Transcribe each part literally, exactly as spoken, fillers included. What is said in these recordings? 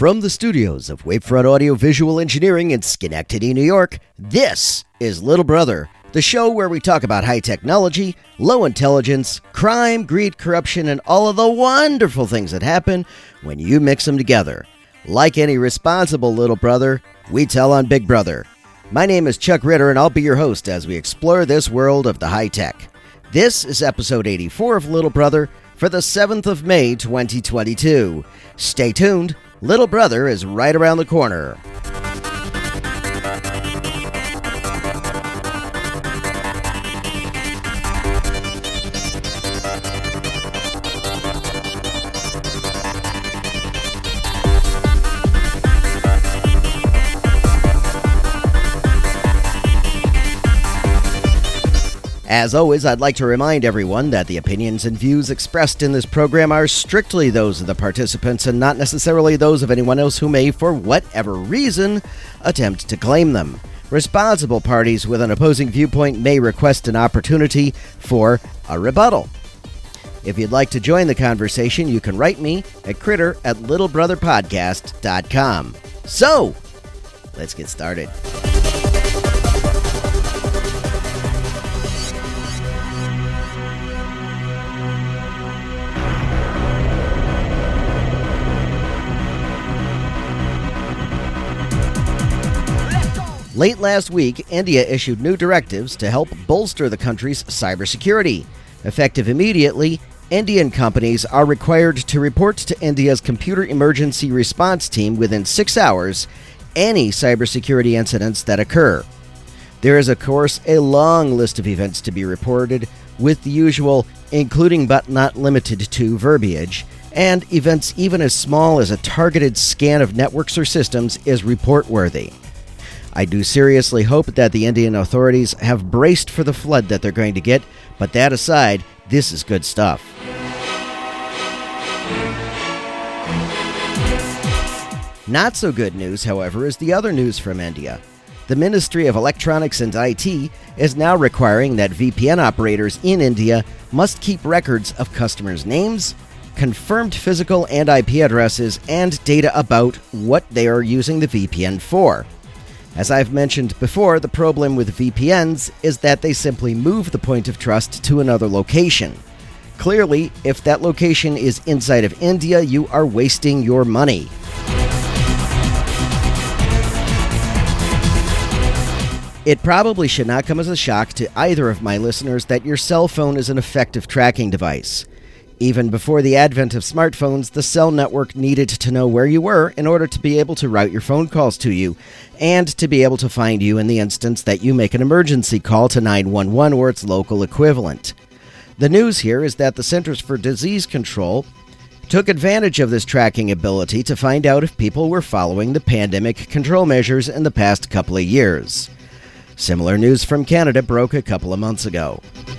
From the studios of Wavefront Audio Visual Engineering in Schenectady, New York, this is Little Brother, the show where we talk about high technology, low intelligence, crime, greed, corruption, and all of the wonderful things that happen when you mix them together. Like any responsible little brother, we tell on Big Brother. My name is Chuck Ritter, and I'll be your host as we explore this world of the high tech. This is episode eighty-four of Little Brother for the seventh of May, twenty twenty-two. Stay tuned. Little Brother is right around the corner. As always, I'd like to remind everyone that the opinions and views expressed in this program are strictly those of the participants and not necessarily those of anyone else who may, for whatever reason, attempt to claim them. Responsible parties with an opposing viewpoint may request an opportunity for a rebuttal. If you'd like to join the conversation, you can write me at critter at littlebrotherpodcast dot com. So, let's get started. Late last week, India issued new directives to help bolster the country's cybersecurity. Effective immediately, Indian companies are required to report to India's Computer Emergency Response Team within six hours any cybersecurity incidents that occur. There is, of course, a long list of events to be reported, with the usual including but not limited to verbiage, and events even as small as a targeted scan of networks or systems is report-worthy. I do seriously hope that the Indian authorities have braced for the flood that they're going to get, but that aside, this is good stuff. Not so good news, however, is the other news from India. The Ministry of Electronics and I T is now requiring that V P N operators in India must keep records of customers' names, confirmed physical and I P addresses, and data about what they are using the V P N for. As I've mentioned before, the problem with V P Ns is that they simply move the point of trust to another location. Clearly, if that location is inside of India, you are wasting your money. It probably should not come as a shock to either of my listeners that your cell phone is an effective tracking device. Even before the advent of smartphones, the cell network needed to know where you were in order to be able to route your phone calls to you, and to be able to find you in the instance that you make an emergency call to nine one one or its local equivalent. The news here is that the Centers for Disease Control took advantage of this tracking ability to find out if people were following the pandemic control measures in the past couple of years. Similar news from Canada broke a couple of months ago.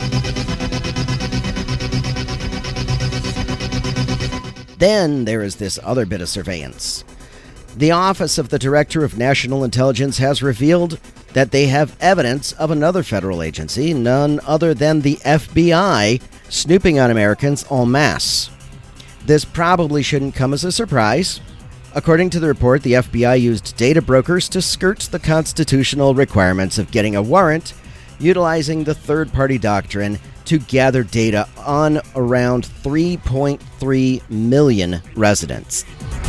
Then there is this other bit of surveillance. The Office of the Director of National Intelligence has revealed that they have evidence of another federal agency, none other than the F B I, snooping on Americans en masse. This probably shouldn't come as a surprise. According to the report, the F B I used data brokers to skirt the constitutional requirements of getting a warrant, utilizing the third-party doctrine to gather data on around three point three million residents.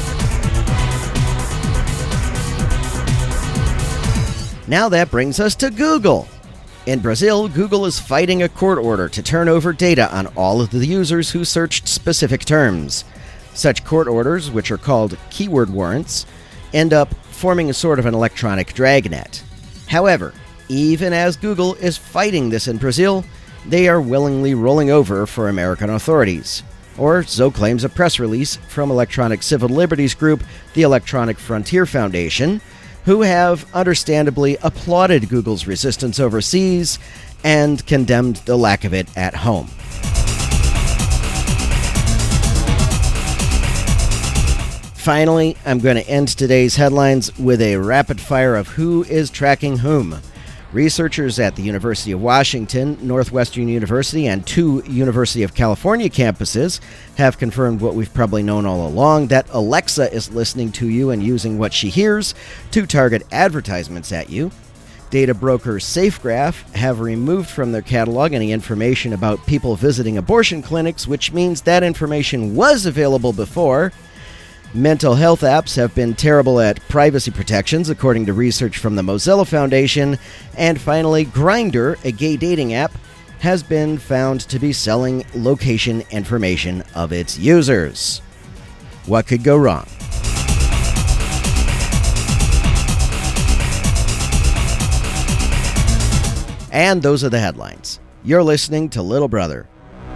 Now that brings us to Google. In Brazil, Google is fighting a court order to turn over data on all of the users who searched specific terms. Such court orders, which are called keyword warrants, end up forming a sort of an electronic dragnet. However, even as Google is fighting this in Brazil, they are willingly rolling over for American authorities. Or so claims a press release from electronic civil liberties group, the Electronic Frontier Foundation, who have understandably applauded Google's resistance overseas and condemned the lack of it at home. Finally, I'm going to end today's headlines with a rapid fire of who is tracking whom. Researchers at the University of Washington, Northwestern University, and two University of California campuses have confirmed what we've probably known all along, that Alexa is listening to you and using what she hears to target advertisements at you. Data brokers SafeGraph have removed from their catalog any information about people visiting abortion clinics, which means that information was available before. Mental health apps have been terrible at privacy protections, according to research from the Mozilla Foundation. And finally, Grindr, a gay dating app, has been found to be selling location information of its users. What could go wrong? And those are the headlines. You're listening to Little Brother.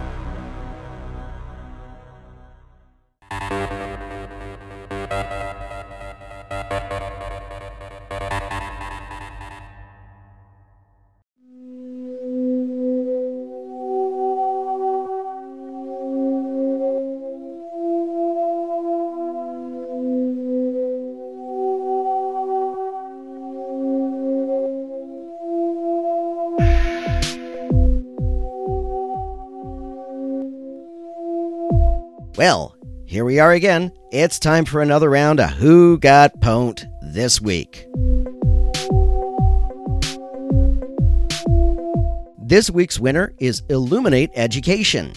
Well, here we are again. It's time for another round of Who Got Pwned this week. This week's winner is Illuminate Education.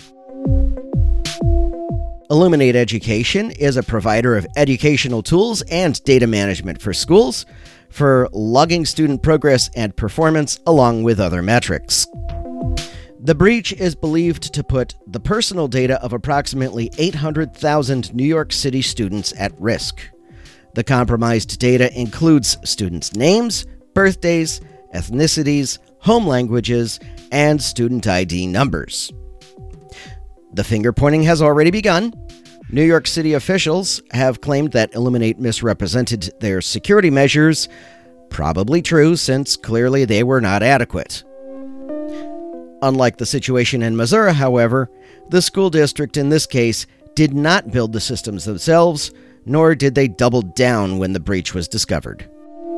Illuminate Education is a provider of educational tools and data management for schools for logging student progress and performance along with other metrics. The breach is believed to put the personal data of approximately eight hundred thousand New York City students at risk. The compromised data includes students' names, birthdays, ethnicities, home languages, and student I D numbers. The finger-pointing has already begun. New York City officials have claimed that Illuminate misrepresented their security measures. Probably true, since clearly they were not adequate. Unlike the situation in Missouri, however, the school district in this case did not build the systems themselves, nor did they double down when the breach was discovered.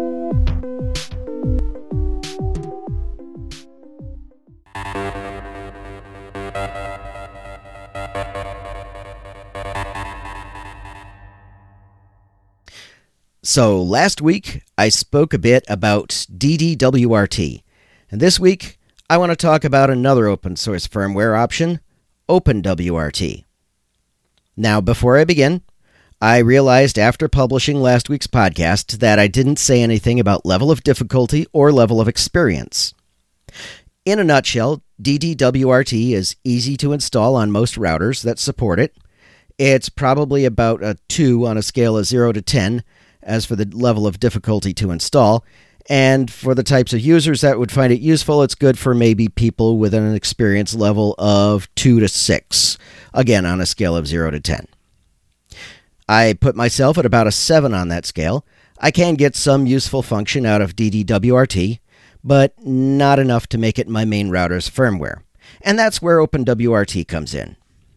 So last week, I spoke a bit about D D W R T, and this week, I want to talk about another open source firmware option, OpenWRT. Now, before I begin, I realized after publishing last week's podcast that I didn't say anything about level of difficulty or level of experience. In a nutshell, D D W R T is easy to install on most routers that support it. It's probably about a two on a scale of zero to ten as for the level of difficulty to install. And for the types of users that would find it useful, it's good for maybe people with an experience level of two to six, again on a scale of zero to ten. I put myself at about a seven on that scale. I can get some useful function out of D D W R T, but not enough to make it my main router's firmware. And that's where OpenWRT comes in.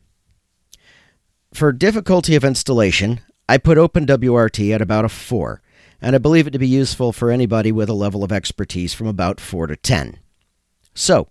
For difficulty of installation, I put OpenWRT at about a four. And I believe it to be useful for anybody with a level of expertise from about four to ten. So,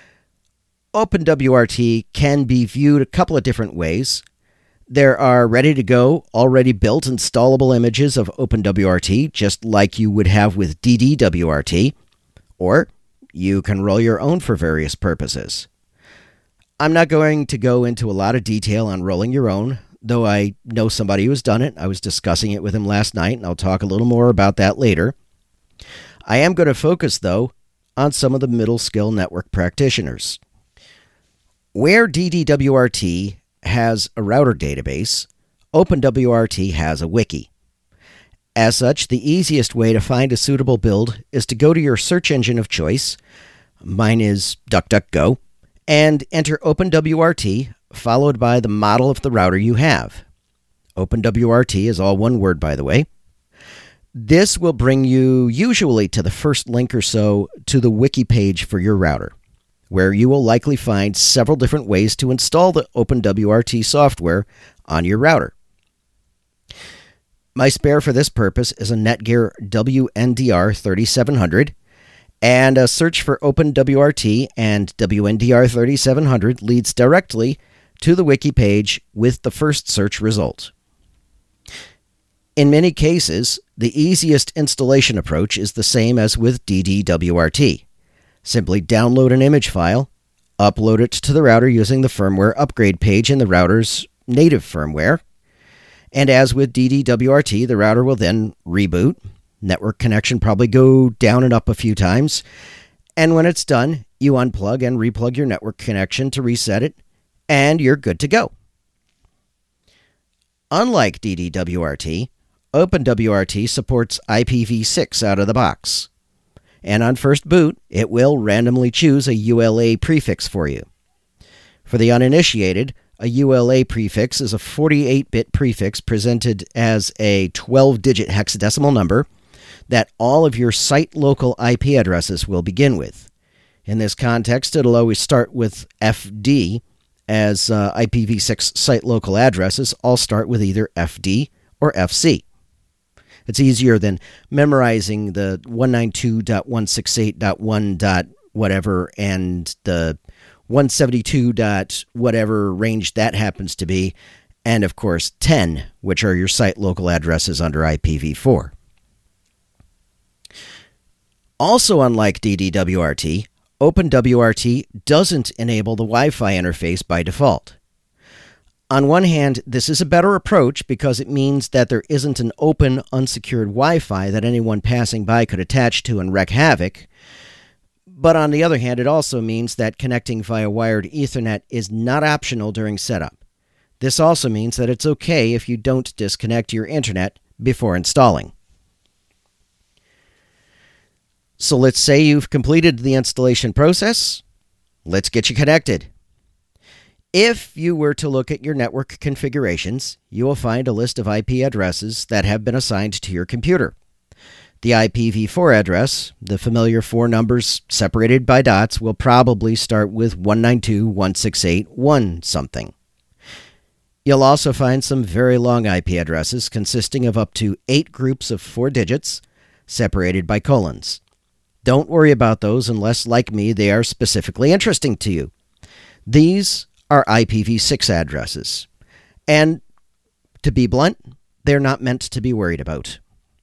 OpenWRT can be viewed a couple of different ways. There are ready-to-go, already built installable images of OpenWRT, just like you would have with D D W R T, or you can roll your own for various purposes. I'm not going to go into a lot of detail on rolling your own, though I know somebody who's done it. I was discussing it with him last night, and I'll talk a little more about that later. I am going to focus, though, on some of the middle-skill network practitioners. Where D D W R T has a router database, OpenWRT has a wiki. As such, the easiest way to find a suitable build is to go to your search engine of choice, mine is DuckDuckGo, and enter OpenWRT, followed by the model of the router you have. OpenWRT is all one word, by the way. This will bring you usually to the first link or so to the wiki page for your router, where you will likely find several different ways to install the OpenWRT software on your router. My spare for this purpose is a Netgear W N D R thirty-seven hundred, And a search for OpenWRT and W N D R thirty-seven hundred leads directly to the wiki page with the first search result. In many cases, the easiest installation approach is the same as with D D W R T. Simply download an image file, upload it to the router using the firmware upgrade page in the router's native firmware, and as with D D W R T, the router will then reboot. Network connection probably go down and up a few times, and when it's done, you unplug and replug your network connection to reset it, and you're good to go. Unlike D D W R T, OpenWRT supports I P v six out of the box, and on first boot, it will randomly choose a U L A prefix for you. For the uninitiated, a U L A prefix is a forty-eight bit prefix presented as a twelve-digit hexadecimal number that all of your site local I P addresses will begin with. In this context, it'll always start with F D, as uh, I P v six site local addresses all start with either F D or F C. It's easier than memorizing the one ninety-two dot one sixty-eight dot one. whatever and the one seventy-two dot whatever range that happens to be, and of course ten, which are your site local addresses under I P v four. Also, unlike D D W R T, OpenWRT doesn't enable the Wi-Fi interface by default. On one hand, this is a better approach because it means that there isn't an open, unsecured Wi-Fi that anyone passing by could attach to and wreak havoc. But on the other hand, it also means that connecting via wired Ethernet is not optional during setup. This also means that it's okay if you don't disconnect your internet before installing. So let's say you've completed the installation process. Let's get you connected. If you were to look at your network configurations, you will find a list of I P addresses that have been assigned to your computer. The I P v four address, the familiar four numbers separated by dots, will probably start with one ninety-two dot one sixty-eight dot one something. You'll also find some very long I P addresses consisting of up to eight groups of four digits separated by colons. Don't worry about those unless, like me, they are specifically interesting to you. These are I P v six addresses. And, to be blunt, they're not meant to be worried about.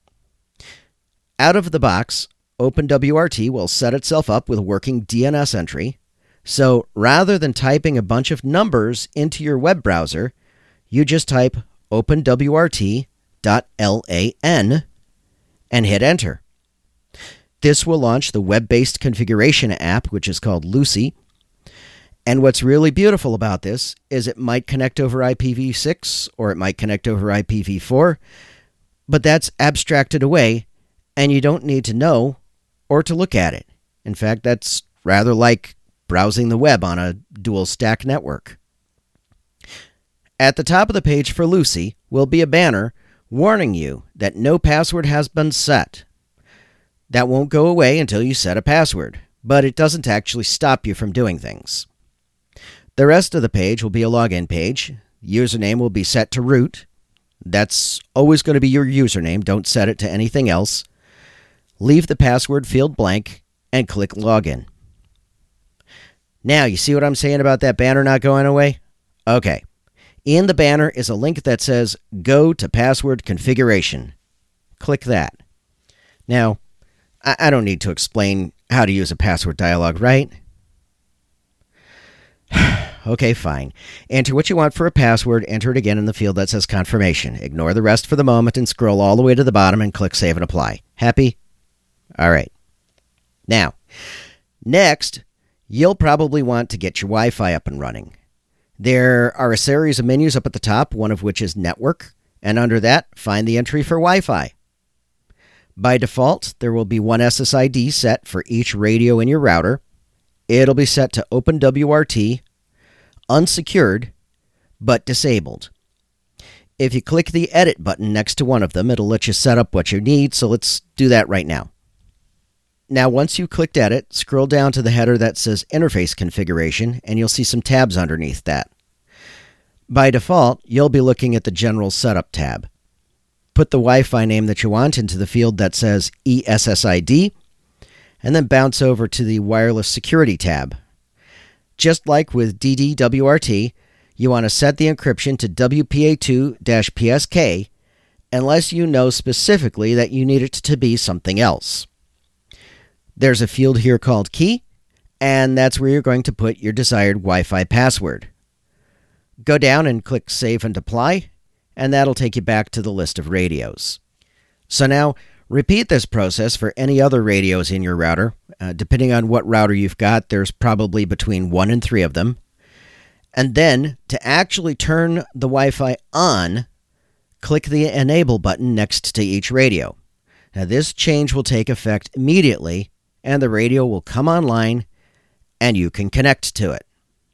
Out of the box, OpenWRT will set itself up with a working D N S entry, so rather than typing a bunch of numbers into your web browser, you just type openwrt dot lan and hit enter. This will launch the web-based configuration app, which is called Lucy. And what's really beautiful about this is it might connect over I P v six or it might connect over I P v four, but that's abstracted away, and you don't need to know or to look at it. In fact, that's rather like browsing the web on a dual-stack network. At the top of the page for Lucy will be a banner warning you that no password has been set. That won't go away until you set a password, but it doesn't actually stop you from doing things. The rest of the page will be a login page. Username will be set to root. That's always going to be your username. Don't set it to anything else. Leave the password field blank and click Login. Now, you see what I'm saying about that banner not going away? Okay. In the banner is a link that says Go to Password Configuration. Click that. Now, I, I don't need to explain how to use a password dialog, right? Okay, fine. Enter what you want for a password. Enter it again in the field that says confirmation. Ignore the rest for the moment and scroll all the way to the bottom and click Save and Apply. Happy? All right. Now, next, you'll probably want to get your Wi-Fi up and running. There are a series of menus up at the top, one of which is Network, and under that, find the entry for Wi-Fi. By default, there will be one S S I D set for each radio in your router. It'll be set to OpenWRT, unsecured, but disabled. If you click the Edit button next to one of them, it'll let you set up what you need, so let's do that right now. Now, once you've clicked Edit, scroll down to the header that says Interface Configuration, and you'll see some tabs underneath that. By default, you'll be looking at the General Setup tab. Put the Wi-Fi name that you want into the field that says E S S I D, and then bounce over to the Wireless Security tab. Just like with D D W R T, you want to set the encryption to W P A two P S K unless you know specifically that you need it to be something else. There's a field here called Key, and that's where you're going to put your desired Wi-Fi password. Go down and click Save and Apply, and that'll take you back to the list of radios. So now, repeat this process for any other radios in your router. Uh, depending on what router you've got, there's probably between one and three of them. And then, to actually turn the Wi-Fi on, click the Enable button next to each radio. Now, this change will take effect immediately, and the radio will come online, and you can connect to it.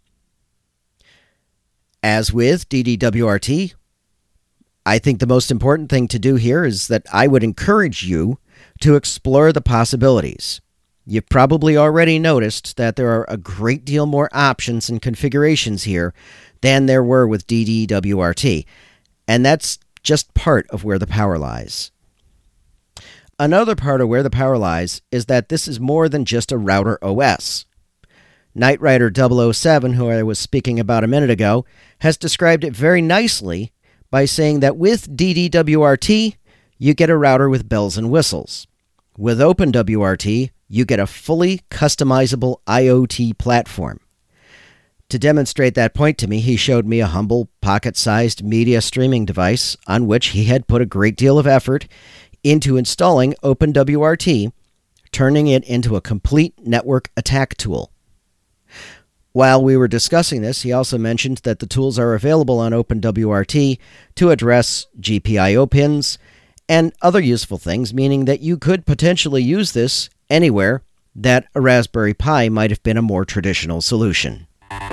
As with D D W R T, I think the most important thing to do here is that I would encourage you to explore the possibilities. You've probably already noticed that there are a great deal more options and configurations here than there were with D D W R T, and that's just part of where the power lies. Another part of where the power lies is that this is more than just a router O S. Knight Rider double oh seven, who I was speaking about a minute ago, has described it very nicely by saying that with D D W R T, you get a router with bells and whistles. With OpenWRT, you get a fully customizable IoT platform. To demonstrate that point to me, he showed me a humble, pocket-sized media streaming device on which he had put a great deal of effort into installing OpenWRT, turning it into a complete network attack tool. While we were discussing this, he also mentioned that the tools are available on OpenWRT to address G P I O pins and other useful things, meaning that you could potentially use this anywhere that a Raspberry Pi might have been a more traditional solution.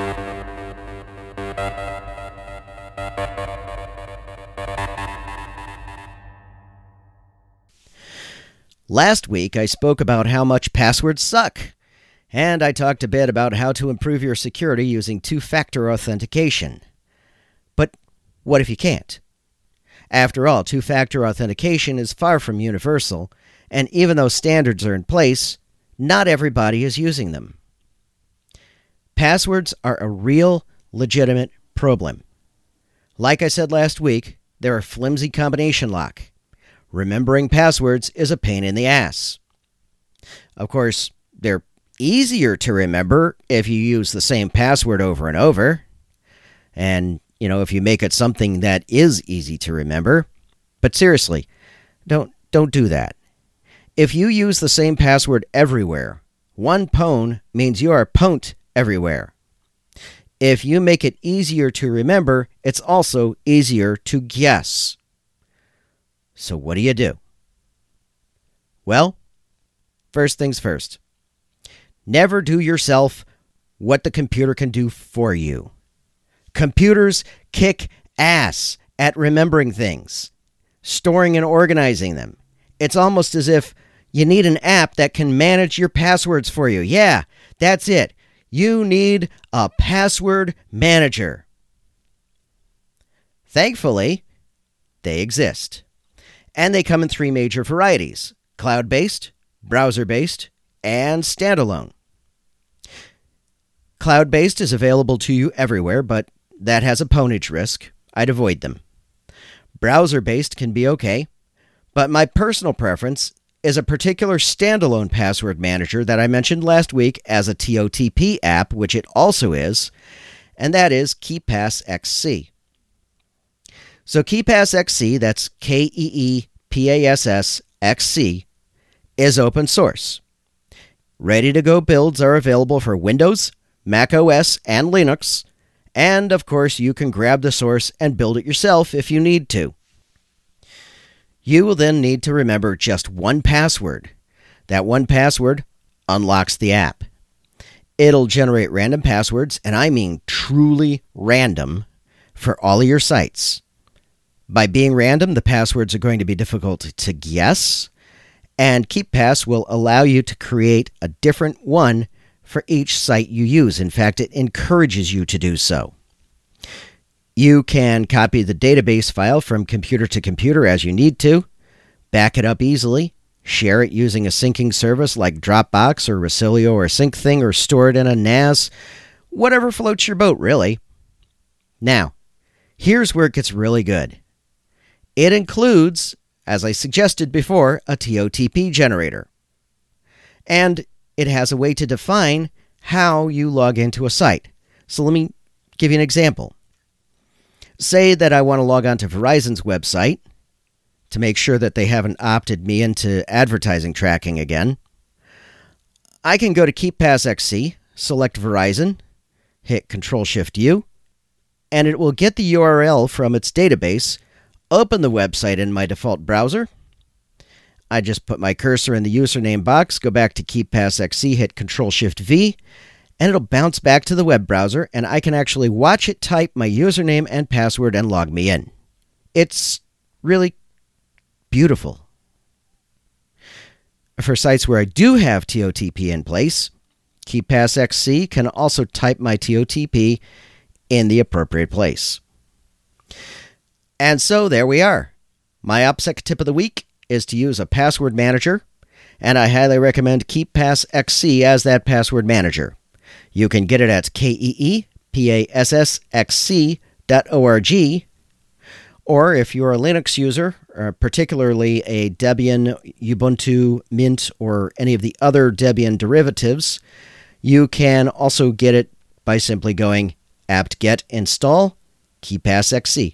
Last week, I spoke about how much passwords suck. And I talked a bit about how to improve your security using two-factor authentication. But what if you can't? After all, two-factor authentication is far from universal, and even though standards are in place, not everybody is using them. Passwords are a real, legitimate problem. Like I said last week, they're a flimsy combination lock. Remembering passwords is a pain in the ass. Of course, they're easier to remember if you use the same password over and over. And, you know, if you make it something that is easy to remember. But seriously, don't don't do that. If you use the same password everywhere, one pwn means you are pwned everywhere. If you make it easier to remember, it's also easier to guess. So what do you do? Well, first things first. Never do yourself what the computer can do for you. Computers kick ass at remembering things, storing and organizing them. It's almost as if you need an app that can manage your passwords for you. Yeah, that's it. You need a password manager. Thankfully, they exist. And they come in three major varieties: cloud-based, browser-based, and standalone. Cloud-based is available to you everywhere, but that has a pwnage risk. I'd avoid them. Browser-based can be okay, but my personal preference is a particular standalone password manager that I mentioned last week as a T O T P app, which it also is, and that is KeePass X C. So KeePass X C, that's K E E P A S S X C, is open source. Ready-to-go builds are available for Windows, Mac O S, and Linux, and of course you can grab the source and build it yourself if you need to. You will then need to remember just one password. That one password unlocks the app. It'll generate random passwords, and I mean truly random, for all of your sites. By being random, the passwords are going to be difficult to guess, and KeePass will allow you to create a different one for each site you use. In fact, it encourages you to do so. You can copy the database file from computer to computer as you need to, back it up easily, share it using a syncing service like Dropbox or Resilio or SyncThing, or store it in a N A S, whatever floats your boat, really. Now, here's where it gets really good. It includes, as I suggested before, a T O T P generator. And it has a way to define how you log into a site. So let me give you an example. Say that I want to log on to Verizon's website to make sure that they haven't opted me into advertising tracking again. I can go to KeePassXC, select Verizon, hit control shift U, and it will get the U R L from its database, open the website in my default browser. I just put my cursor in the username box, go back to KeePassXC, hit control shift V, and it'll bounce back to the web browser, and I can actually watch it type my username and password and log me in. It's really beautiful. For sites where I do have T O T P in place, KeePassXC can also type my T O T P in the appropriate place. And so there we are. My OPSEC tip of the week is to use a password manager, and I highly recommend KeePassXC as that password manager. You can get it at K E E P A S S X C dot org, or if you're a Linux user, uh, particularly a Debian, Ubuntu, Mint, or any of the other Debian derivatives, you can also get it by simply going apt-get install KeePassXC.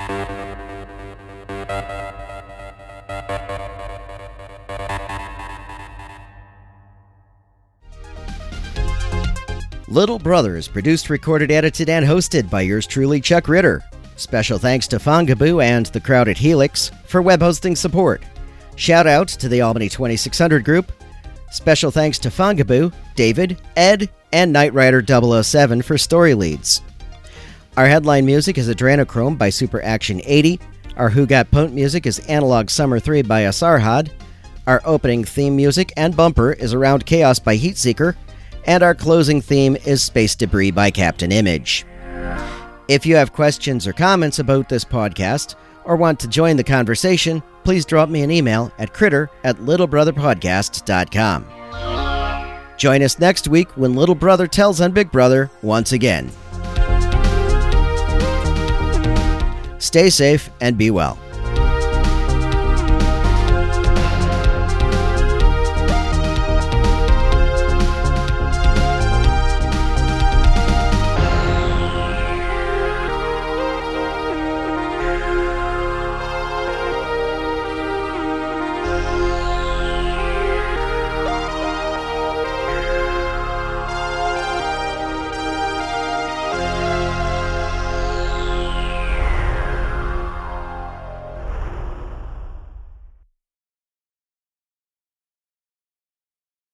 Little Brother is produced, recorded, edited, and hosted by yours truly, Chuck Ritter. Special thanks to Fongaboo and the crowd at Helix for web hosting support. Shout out to the Albany twenty-six hundred group. Special thanks to Fongaboo, David, Ed, and Knight Rider double oh seven for story leads. Our headline music is Adrenochrome by Super Action eighty. Our Who Got Punt music is Analog Summer three by Asarhad. Our opening theme music and bumper is Around Chaos by Heatseeker. And our closing theme is Space Debris by Captain Image. If you have questions or comments about this podcast, or want to join the conversation, please drop me an email at critter at littlebrotherpodcast dot com. Join us next week when Little Brother tells on Big Brother once again. Stay safe and be well.